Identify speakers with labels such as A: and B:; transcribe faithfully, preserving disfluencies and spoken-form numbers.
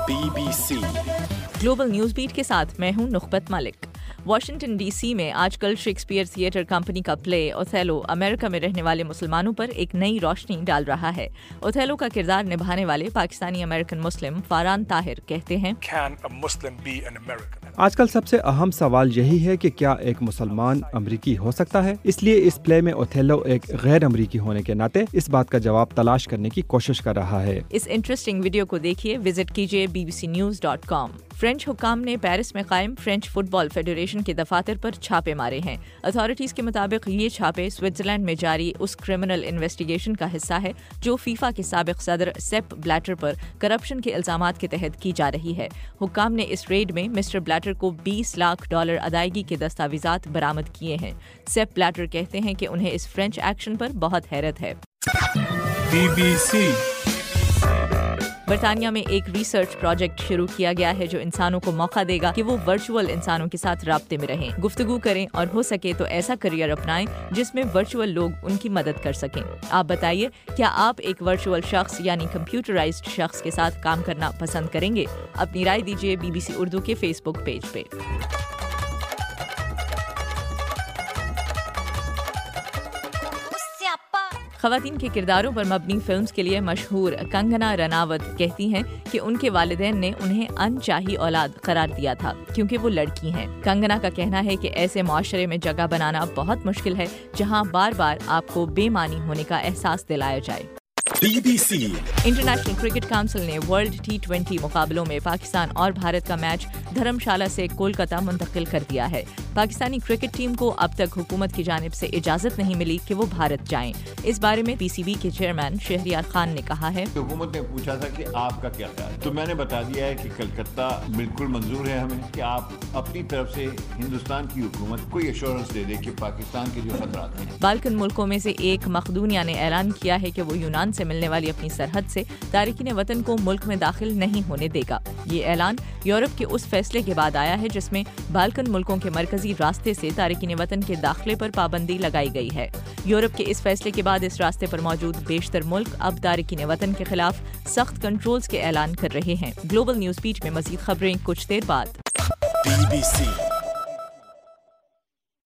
A: Be B C
B: global news beat کے ساتھ میں ہوں نخبت ملک۔ واشنگٹن ڈی سی میں آج کل شیکسپیئر تھیٹر کمپنی کا پلے اوتھیلو امریکہ میں رہنے والے مسلمانوں پر ایک نئی روشنی ڈال رہا ہے۔ اوتھیلو کا کردار نبھانے والے پاکستانی امریکن مسلم فاران طاہر کہتے ہیں،
C: آج کل سب سے اہم سوال یہی ہے کہ کیا ایک مسلمان امریکی ہو سکتا ہے؟ اس لیے اس پلے میں اوتھیلو ایک غیر امریکی ہونے کے ناطے اس بات کا جواب تلاش کرنے کی کوشش کر رہا ہے۔
B: اس انٹرسٹنگ ویڈیو کو دیکھیے، وزٹ کیجیے B B C news dot com. French حکام نے پیرس میں قائم فرینچ فٹ بال فیڈریشن کے دفاتر پر چھاپے مارے ہیں۔ اتھارٹیز کے مطابق یہ چھاپے سوئٹزرلینڈ میں جاری اس کرمنل انویسٹیگیشن کا حصہ ہے جو فیفا کے سابق صدر سیپ بلیٹر پر کرپشن کے الزامات کے تحت کی جا رہی ہے۔ حکام نے اس ریڈ میں مسٹر بلیٹر کو بیس لاکھ ڈالر ادائیگی کے دستاویزات برآمد کیے ہیں۔ سیپ بلیٹر کہتے ہیں کہ انہیں اس فرینچ ایکشن پر بہت حیرت ہے۔
A: بی بی سی
B: برطانیہ میں ایک ریسرچ پروجیکٹ شروع کیا گیا ہے جو انسانوں کو موقع دے گا کہ وہ ورچوئل انسانوں کے ساتھ رابطے میں رہیں، گفتگو کریں اور ہو سکے تو ایسا کریئر اپنائیں جس میں ورچوئل لوگ ان کی مدد کر سکیں۔ آپ بتائیے، کیا آپ ایک ورچوئل شخص یعنی کمپیوٹرائزڈ شخص کے ساتھ کام کرنا پسند کریں گے؟ اپنی رائے دیجیے بی بی سی اردو کے فیس بک پیج پہ۔ خواتین کے کرداروں پر مبنی فلمز کے لیے مشہور کنگنا رناوت کہتی ہیں کہ ان کے والدین نے انہیں ان چاہی اولاد قرار دیا تھا کیونکہ وہ لڑکی ہیں۔ کنگنا کا کہنا ہے کہ ایسے معاشرے میں جگہ بنانا بہت مشکل ہے جہاں بار بار آپ کو بے معنی ہونے کا احساس دلایا جائے۔
A: B B C
B: international cricket council نے ورلڈ ٹی ٹوینٹی مقابلوں میں پاکستان اور بھارت کا میچ دھرم شالہ سے کولکتہ منتقل کر دیا ہے۔ پاکستانی کرکٹ ٹیم کو اب تک حکومت کی جانب سے اجازت نہیں ملی کہ وہ بھارت جائیں۔ اس بارے میں پی سی بی کے چیئرمین شہریار خان نے کہا ہے،
D: حکومت نے پوچھا تھا کہ آپ کا کیا خیال ہے، تو میں نے بتا دیا ہے کہ کلکتہ بالکل منظور ہے ہمیں کہ آپ اپنی طرف سے ہندوستان کی حکومت کو ایشورنس دے دے کہ پاکستان کے جو خطرات ہیں۔
B: بالکن ملکوں میں سے ایک مقدونیہ نے اعلان کیا ہے کہ وہ یونان سے ملنے والی اپنی سرحد سے تارکین وطن کو ملک میں داخل نہیں ہونے دے گا۔ یہ اعلان یورپ کے اس فیصلے کے بعد آیا ہے جس میں بالکن ملکوں کے مرکزی راستے سے تارکین وطن کے داخلے پر پابندی لگائی گئی ہے۔ یورپ کے اس فیصلے کے بعد اس راستے پر موجود بیشتر ملک اب تارکین وطن کے خلاف سخت کنٹرولز کے اعلان کر رہے ہیں۔ گلوبل نیوز بیٹ میں مزید خبریں کچھ دیر بعد۔
A: Be B C